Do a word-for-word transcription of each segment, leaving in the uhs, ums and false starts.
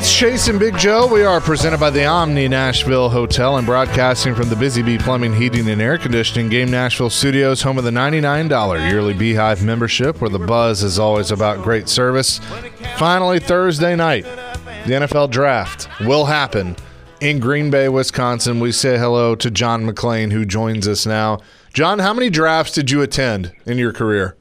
It's Chase and Big Joe. We are presented by the Omni Nashville Hotel and broadcasting from the Busy Bee Plumbing, Heating, and Air Conditioning Game Nashville Studios, home of the ninety-nine dollars yearly Beehive membership, where the buzz is always about great service. Finally, Thursday night, the N F L Draft will happen in Green Bay, Wisconsin. We say hello to John McClain, who joins us now. John, how many drafts did you attend in your career?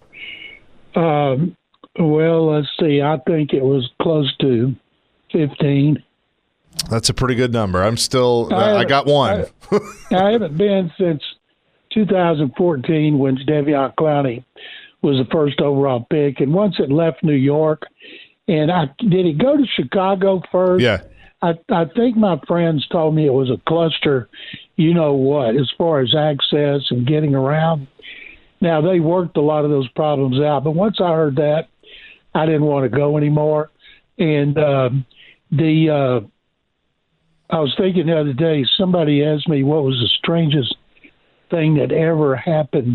Um, well, let's see. I think it was close to fifteen. That's a pretty good number. I'm still – I, I got one. I, I haven't been since two thousand fourteen when Jadeveon Clowney was the first overall pick. And once it left New York, and I did it go to Chicago first? Yeah. I, I think my friends told me it was a cluster, you know what, as far as access and getting around. Now, they worked a lot of those problems out, but once I heard that, I didn't want to go anymore. And um, the uh, I was thinking the other day, somebody asked me what was the strangest thing that ever happened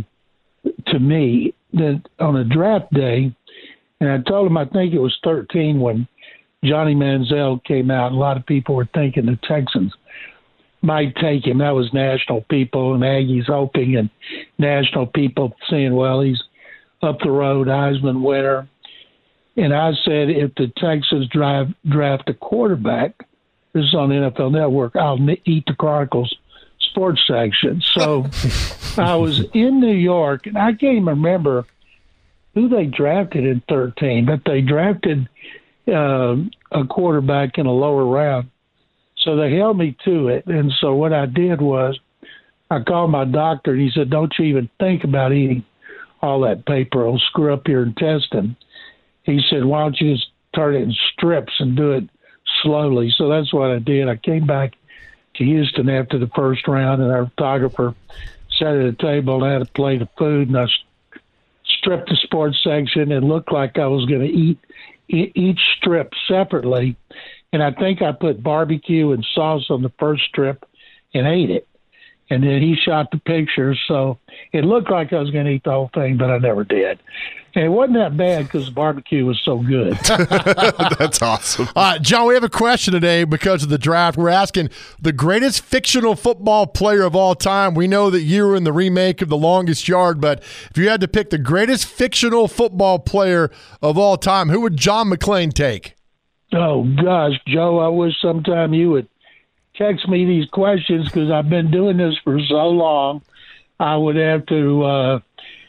to me that on a draft day, and I told them I think it was thirteen when Johnny Manziel came out. A lot of people were thinking the Texans might take him. That was national people and Aggies hoping, and national people saying, well, he's up the road, Heisman winner. And I said, if the Texans drive, draft a quarterback, this is on the N F L Network, I'll eat the Chronicles sports section. So I was in New York, and I can't even remember who they drafted in thirteen, but they drafted uh, a quarterback in a lower round. So they held me to it. And so what I did was I called my doctor, and he said, don't you even think about eating all that paper. It'll screw up your intestine. He said, why don't you just turn it in strips and do it slowly? So that's what I did. I came back to Houston after the first round, and our photographer sat at a table and had a plate of food, and I stripped the sports section. It looked like I was going to eat each strip separately, and I think I put barbecue and sauce on the first strip and ate it. And then he shot the pictures, so it looked like I was going to eat the whole thing, but I never did. And it wasn't that bad because the barbecue was so good. That's awesome. Uh, John, we have a question today because of the draft. We're asking the greatest fictional football player of all time. We know that you were in the remake of The Longest Yard, but if you had to pick the greatest fictional football player of all time, who would John McClain take? Oh, gosh, Joe, I wish sometime you would text me these questions because I've been doing this for so long. I would have to, uh,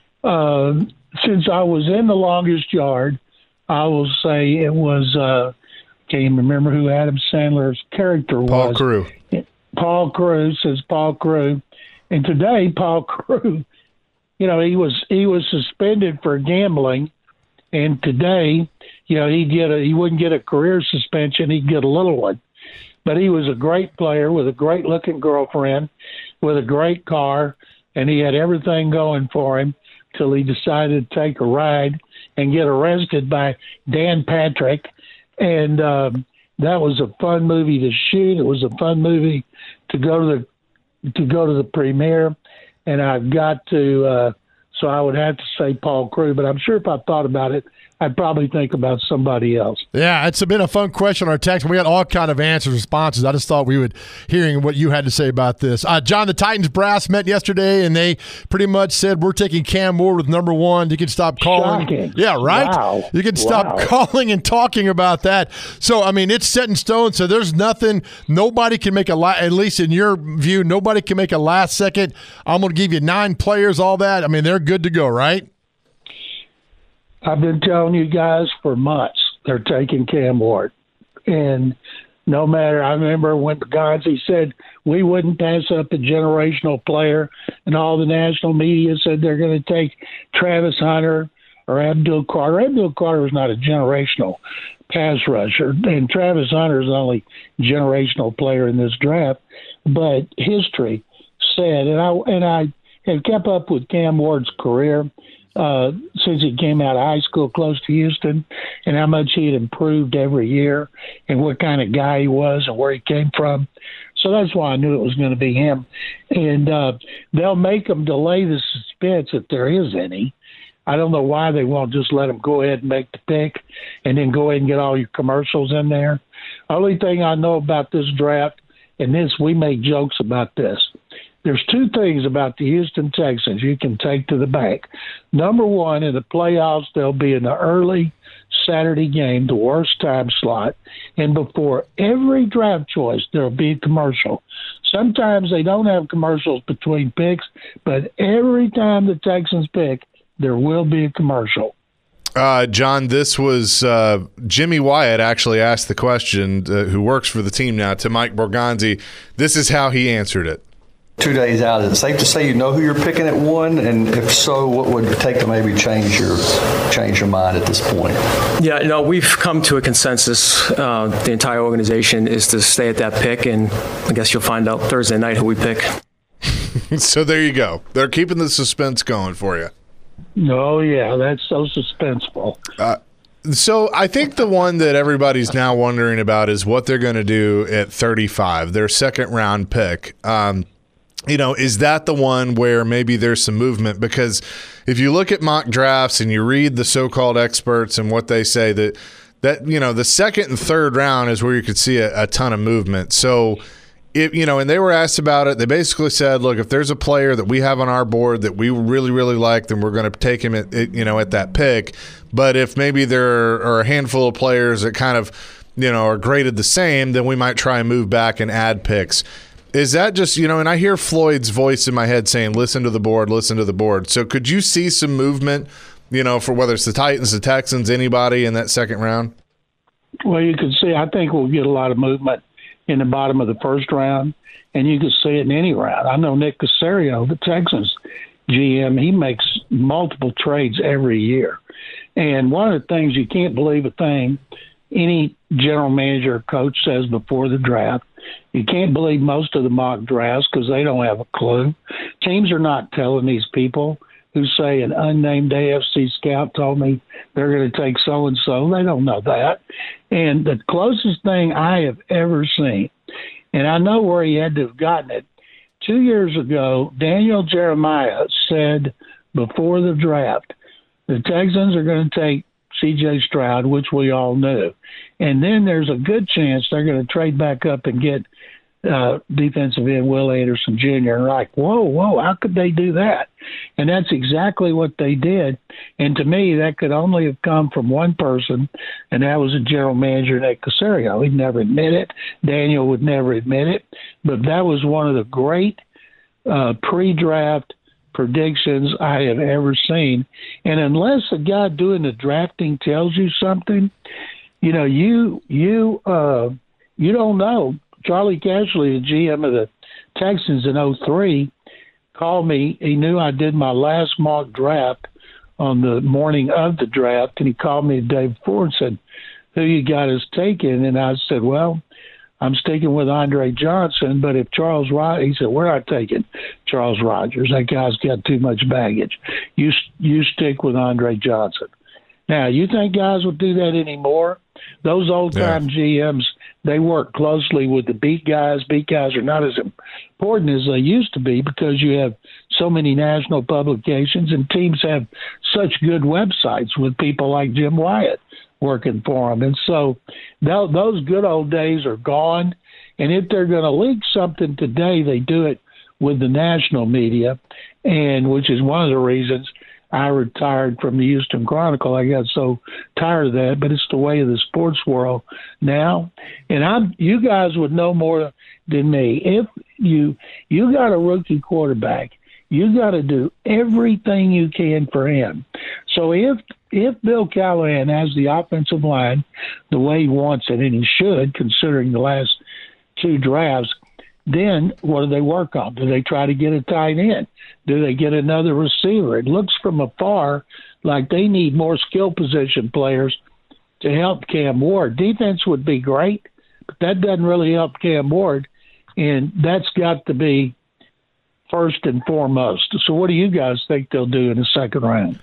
uh, since I was in The Longest Yard, I will say it was, uh, can't even remember who Adam Sandler's character was. Paul Crewe. Paul Crewe, says Paul Crewe. And today, Paul Crewe, you know, he was he was suspended for gambling, and today, you know, he'd get a, he wouldn't get a career suspension, he'd get a little one. But he was a great player with a great-looking girlfriend, with a great car, and he had everything going for him till he decided to take a ride and get arrested by Dan Patrick. And um, that was a fun movie to shoot. It was a fun movie to go to the to go to the premiere. And I've got to, uh, so I would have to say Paul Crewe. But I'm sure if I thought about it, I'd probably think about somebody else. Yeah, it's been a fun question on our text. We got all kind of answers, responses. I just thought we would hearing what you had to say about this. Uh, John, the Titans brass met yesterday, and they pretty much said, we're taking Cam Ward with number one. You can stop calling. Shocking. Yeah, right? Wow. You can stop Wow. calling and talking about that. So, I mean, it's set in stone, so there's nothing. Nobody can make a, la- at least in your view, nobody can make a last second. I'm going to give you nine players, all that. I mean, they're good to go, right? I've been telling you guys for months they're taking Cam Ward. And no matter, I remember when Gonzi said we wouldn't pass up a generational player, and all the national media said they're going to take Travis Hunter or Abdul Carter. Abdul Carter was not a generational pass rusher, and Travis Hunter is the only generational player in this draft. But history said, and I, and I have kept up with Cam Ward's career Uh, since he came out of high school close to Houston, and how much he had improved every year and what kind of guy he was and where he came from. So that's why I knew it was going to be him. And uh, they'll make him delay the suspense if there is any. I don't know why they won't just let them go ahead and make the pick and then go ahead and get all your commercials in there. Only thing I know about this draft, and this we make jokes about this, there's two things about the Houston Texans you can take to the bank. Number one, in the playoffs, they'll be in the early Saturday game, the worst time slot, and before every draft choice, there'll be a commercial. Sometimes they don't have commercials between picks, but every time the Texans pick, there will be a commercial. Uh, John, this was uh, Jimmy Wyatt actually asked the question, uh, who works for the team now, to Mike Borgonzi. This is how he answered it. Two days out, is it safe to say you know who you're picking at one? And if so, what would it take to maybe change your change your mind at this point? Yeah, no, we've come to a consensus. Uh, the entire organization is to stay at that pick, and I guess you'll find out Thursday night who we pick. So there you go. They're keeping the suspense going for you. Oh, yeah, that's so suspenseful. Uh, so I think the one that everybody's now wondering about is what they're going to do at thirty-five, their second round pick. Um, you know, is that the one where maybe there's some movement? Because if you look at mock drafts and you read the so-called experts and what they say, that, that you know, the second and third round is where you could see a, a ton of movement. So, if, you know, and they were asked about it. They basically said, look, if there's a player that we have on our board that we really, really like, then we're going to take him at, you know, at that pick. But if maybe there are a handful of players that kind of, you know, are graded the same, then we might try and move back and add picks. Is that just, you know, and I hear Floyd's voice in my head saying, listen to the board, listen to the board. So could you see some movement, you know, for whether it's the Titans, the Texans, anybody in that second round? Well, you can see, I think we'll get a lot of movement in the bottom of the first round, and you can see it in any round. I know Nick Caserio, the Texans G M, he makes multiple trades every year. And one of the things, you can't believe a thing any general manager or coach says before the draft. You can't believe most of the mock drafts because they don't have a clue. Teams are not telling these people who say an unnamed A F C scout told me they're going to take so-and-so. They don't know that. And the closest thing I have ever seen, and I know where he had to have gotten it, two years ago, Daniel Jeremiah said before the draft, the Texans are going to take C J Stroud, which we all knew. And then there's a good chance they're going to trade back up and get uh, defensive end Will Anderson Junior And like, whoa, whoa, how could they do that? And that's exactly what they did. And to me, that could only have come from one person, and that was a general manager, Nick Caserio. He'd never admit it. Daniel would never admit it. But that was one of the great uh, pre-draft predictions I have ever seen. And unless the guy doing the drafting tells you something, you know, you you uh, you don't know. Charlie Cashley, the G M of the Texans in oh three, called me. He knew I did my last mock draft on the morning of the draft, and he called me the day before and said, who you got us taken? And I said, well, I'm sticking with Andre Johnson, but if Charles Rogers, he said, where I taking Charles Rogers? That guy's got too much baggage. You you stick with Andre Johnson. Now, you think guys would do that anymore? Those old-time yeah. G Ms, they work closely with the beat guys. Beat guys are not as important as they used to be because you have so many national publications, and teams have such good websites with people like Jim Wyatt working for them. And so th- those good old days are gone. And if they're going to leak something today, they do it with the national media, and which is one of the reasons I retired from the Houston Chronicle. I got so tired of that, but it's the way of the sports world now. And I'm, you guys would know more than me. If you you got a rookie quarterback, you got to do everything you can for him. So if if Bill Callahan has the offensive line the way he wants it, and he should, considering the last two drafts, then what do they work on? Do they try to get a tight end? Do they get another receiver? It looks from afar like they need more skill position players to help Cam Ward. Defense would be great, but that doesn't really help Cam Ward, and that's got to be first and foremost. So what do you guys think they'll do in the second round?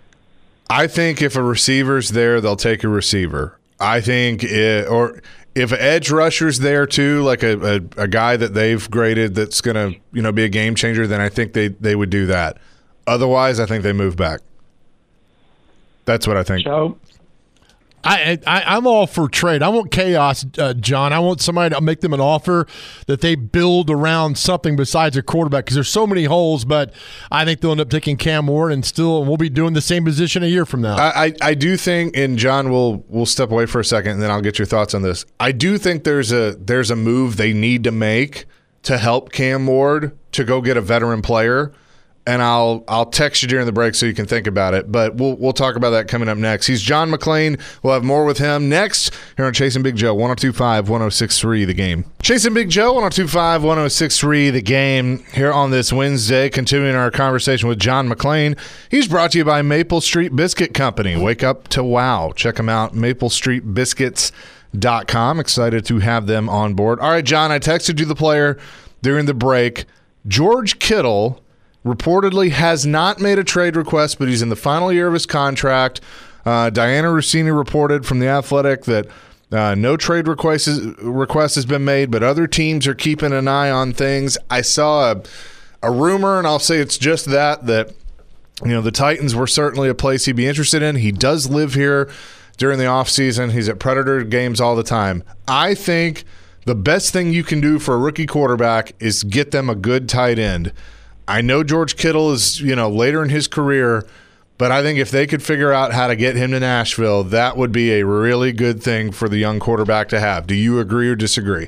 I think if a receiver's there, they'll take a receiver. I think it, or if an edge rusher's there too, like a, a, a guy that they've graded that's going to, you know, be a game changer, then I think they, they would do that. Otherwise, I think they move back. That's what I think. So, I, I, I'm all for trade. I want chaos, uh, John. I want somebody to make them an offer that they build around something besides a quarterback because there's so many holes, but I think they'll end up taking Cam Ward and still we'll be doing the same position a year from now. I, I, I do think, and John, we'll, we'll step away for a second and then I'll get your thoughts on this. I do think there's a there's a move they need to make to help Cam Ward to go get a veteran player. And I'll I'll text you during the break so you can think about it. But we'll we'll talk about that coming up next. He's John McClain. We'll have more with him next here on Chasing Big Joe, one oh two point five, one oh six point three The Game. Chasing Big Joe, one oh two point five, one oh six point three The Game here on this Wednesday, continuing our conversation with John McClain. He's brought to you by Maple Street Biscuit Company. Wake up to wow. Check them out, maple street biscuits dot com. Excited to have them on board. All right, John, I texted you the player during the break. George Kittle reportedly has not made a trade request, but he's in the final year of his contract. Uh, Diana Rossini reported from The Athletic that uh, no trade request, is, request has been made, but other teams are keeping an eye on things. I saw a, a rumor, and I'll say it's just that, that you know the Titans were certainly a place he'd be interested in. He does live here during the offseason. He's at Predator games all the time. I think the best thing you can do for a rookie quarterback is get them a good tight end. I know George Kittle is, you know, later in his career, but I think if they could figure out how to get him to Nashville, that would be a really good thing for the young quarterback to have. Do you agree or disagree?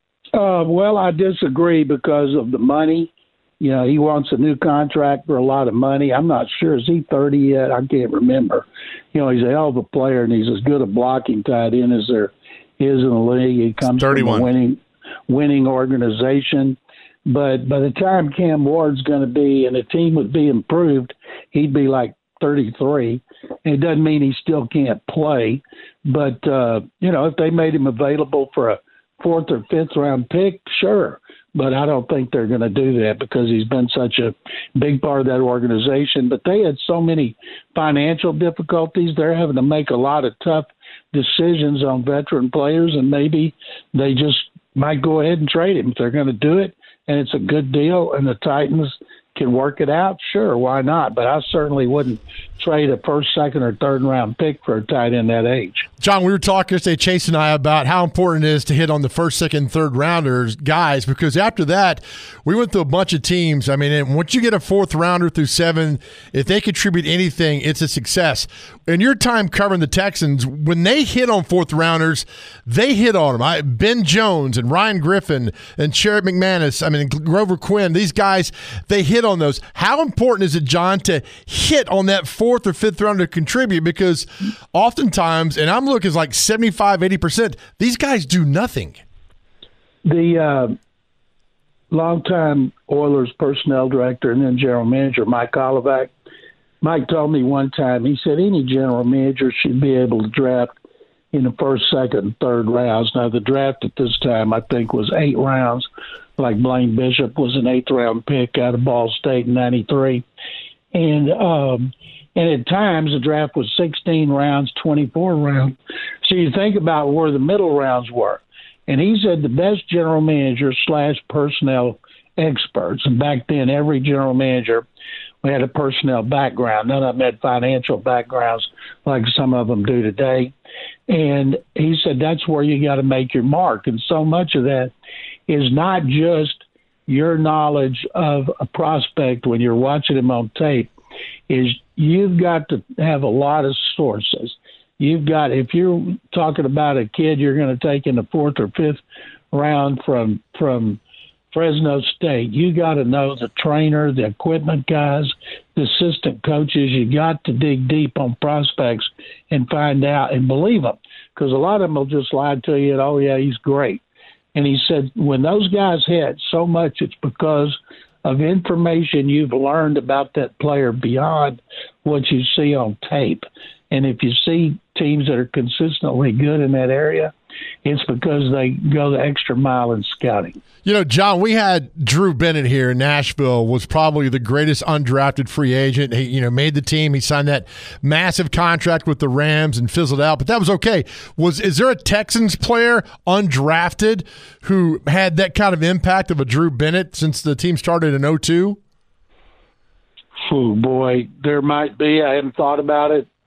Uh, well, I disagree because of the money. You know, he wants a new contract for a lot of money. I'm not sure. Is he thirty yet? I can't remember. You know, he's a hell of a player, and he's as good a blocking tight end as there is in the league. He comes thirty-one. from a winning, winning organization. But by the time Cam Ward's going to be and the team would be improved, he'd be like thirty-three. And it doesn't mean he still can't play. But, uh, you know, if they made him available for a fourth or fifth round pick, sure. But I don't think they're going to do that because he's been such a big part of that organization. But they had so many financial difficulties. They're having to make a lot of tough decisions on veteran players, and maybe they just might go ahead and trade him if they're going to do it. And it's a good deal, and the Titans can work it out, sure, why not? But I certainly wouldn't trade a first, second, or third round pick for a tight end that age. John, we were talking yesterday, Chase and I, about how important it is to hit on the first, second, third rounders, guys, because after that, we went through a bunch of teams. I mean, and once you get a fourth rounder through seven, if they contribute anything, it's a success. In your time covering the Texans, when they hit on fourth rounders, they hit on them. I, Ben Jones and Ryan Griffin and Sherrod McManus, I mean, Grover Quinn, these guys, they hit on those. How important is it, John, to hit on that fourth or fifth rounder to contribute? Because oftentimes, and I'm looking like seventy-five, eighty percent, these guys do nothing. The uh, longtime Oilers personnel director and then general manager, Mike Olivac, Mike told me one time, he said any general manager should be able to draft in the first, second, and third rounds. Now, the draft at this time, I think, was eight rounds. Like Blaine Bishop was an eighth-round pick out of Ball State in ninety-three. And um, and at times, the draft was sixteen rounds, twenty-four rounds. So you think about where the middle rounds were. And he said the best general manager slash personnel experts, and back then every general manager had a personnel background. None of them had financial backgrounds like some of them do today. And he said that's where you got to make your mark. And so much of that is not just your knowledge of a prospect when you're watching him on tape, is you've got to have a lot of sources. You've got, if you're talking about a kid you're going to take in the fourth or fifth round from from Fresno State, you got to know the trainer, the equipment guys, the assistant coaches. You got to dig deep on prospects and find out and believe them, because a lot of them will just lie to you and, oh, yeah, he's great. And he said when those guys hit so much, it's because of information you've learned about that player beyond what you see on tape. And if you see teams that are consistently good in that area, it's because they go the extra mile in scouting. You know, John, we had Drew Bennett here in Nashville, was probably the greatest undrafted free agent. He, you know, made the team. He signed that massive contract with the Rams and fizzled out, but that was okay. Was is there a Texans player undrafted who had that kind of impact of a Drew Bennett since the team started in oh two? Oh, boy, there might be. I hadn't thought about it.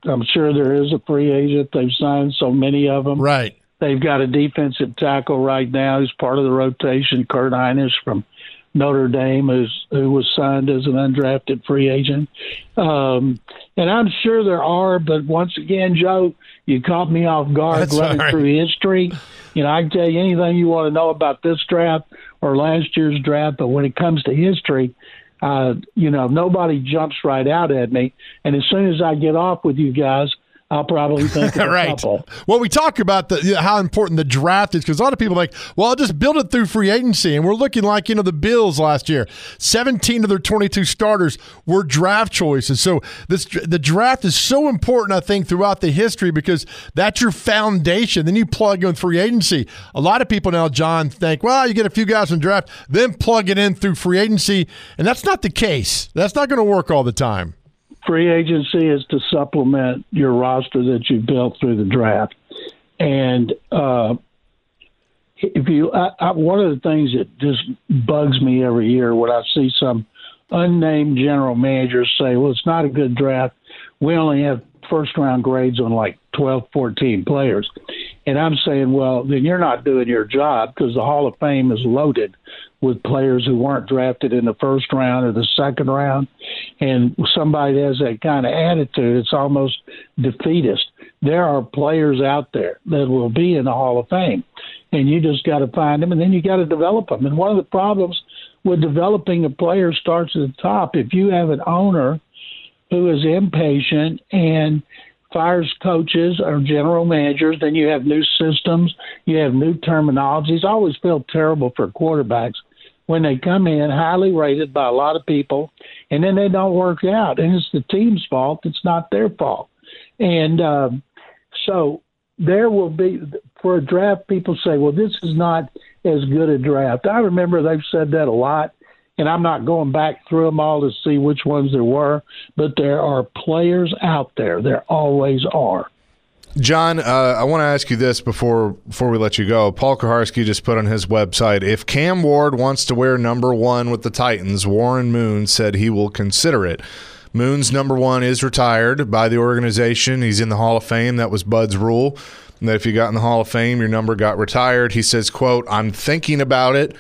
I'm sure there is a free agent. They've signed so many of them. Right. They've got a defensive tackle right now who's part of the rotation, Kurt Hinish from Notre Dame, who's, who was signed as an undrafted free agent. Um, and I'm sure there are, but once again, Joe, you caught me off guard That's running right. through history. You know, I can tell you anything you want to know about this draft or last year's draft, but when it comes to history, uh, you know, nobody jumps right out at me. And as soon as I get off with you guys, I'll probably think of a right. couple. Well, we talk about the you know, how important the draft is because a lot of people are like, well, I'll just build it through free agency. And we're looking like, you know, the Bills last year. seventeen of their twenty-two starters were draft choices. So this the draft is so important, I think, throughout the history because that's your foundation. Then you plug in free agency. A lot of people now, John, think, well, you get a few guys in draft, then plug it in through free agency. And that's not the case. That's not going to work all the time. Free agency is to supplement your roster that you built through the draft. And uh, if you, I, I, one of the things that just bugs me every year when I see some unnamed general managers say, well, it's not a good draft. We only have first round grades on like twelve, fourteen players. And I'm saying, well, then you're not doing your job because the Hall of Fame is loaded with players who weren't drafted in the first round or the second round. And somebody that has that kind of attitude, it's almost defeatist. There are players out there that will be in the Hall of Fame, and you just got to find them, and then you got to develop them. And one of the problems with developing a player starts at the top. If you have an owner who is impatient and fires coaches or general managers, then you have new systems, you have new terminologies. I always feel terrible for quarterbacks when they come in highly rated by a lot of people, and then they don't work out. And it's the team's fault. It's not their fault. And um, so there will be, for a draft, people say, well, this is not as good a draft. I remember they've said that a lot, and I'm not going back through them all to see which ones there were, but there are players out there. There always are. John, uh, I want to ask you this before before we let you go. Paul Kuharsky just put on his website, if Cam Ward wants to wear number one with the Titans, Warren Moon said he will consider it. Moon's number one is retired by the organization. He's in the Hall of Fame. That was Bud's rule, that if you got in the Hall of Fame, your number got retired. He says, quote, I'm thinking about it.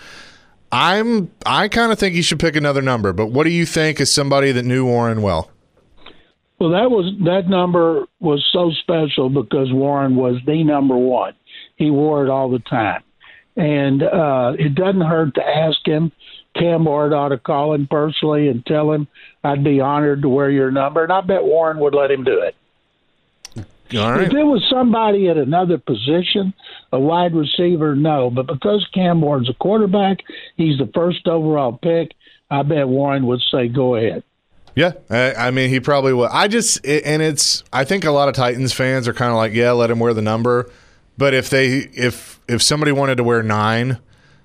I'm I kind of think he should pick another number, but what do you think as somebody that knew Warren well? Well, that was that number was so special because Warren was the number one. He wore it all the time. And uh, it doesn't hurt to ask him. Cam Ward ought to call him personally and tell him, I'd be honored to wear your number. And I bet Warren would let him do it. All right. If it was somebody at another position, a wide receiver, no. But because Cam Ward's a quarterback, he's the first overall pick, I bet Warren would say, go ahead. Yeah, I, I mean, he probably will. I just, and it's, I think a lot of Titans fans are kind of like, yeah, let him wear the number. But if they, if if somebody wanted to wear nine,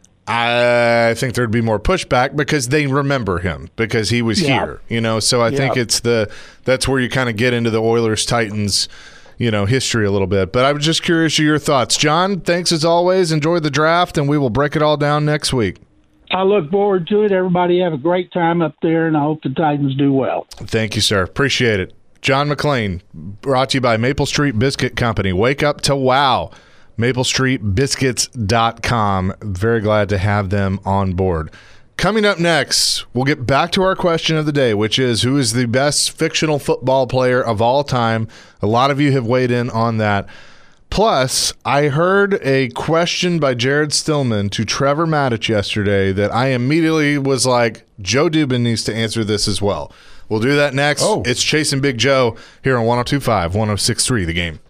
I think there'd be more pushback because they remember him because he was yeah. here, you know. So I yeah. think it's the, that's where you kind of get into the Oilers Titans, you know, history a little bit. But I was just curious of your thoughts, John. Thanks as always. Enjoy the draft, and we will break it all down next week. I look forward to it. Everybody have a great time up there, and I hope the Titans do well. Thank you, sir. Appreciate it. John McClain, brought to you by Maple Street Biscuit Company. Wake up to wow. maple street biscuits dot com. Very glad to have them on board. Coming up next, we'll get back to our question of the day, which is, who is the best fictional football player of all time? A lot of you have weighed in on that. Plus, I heard a question by Jared Stillman to Trevor Maddich yesterday that I immediately was like, Joe Dubin needs to answer this as well. We'll do that next. Oh. It's Chasing Big Joe here on one oh two point five, one oh six point three The Game.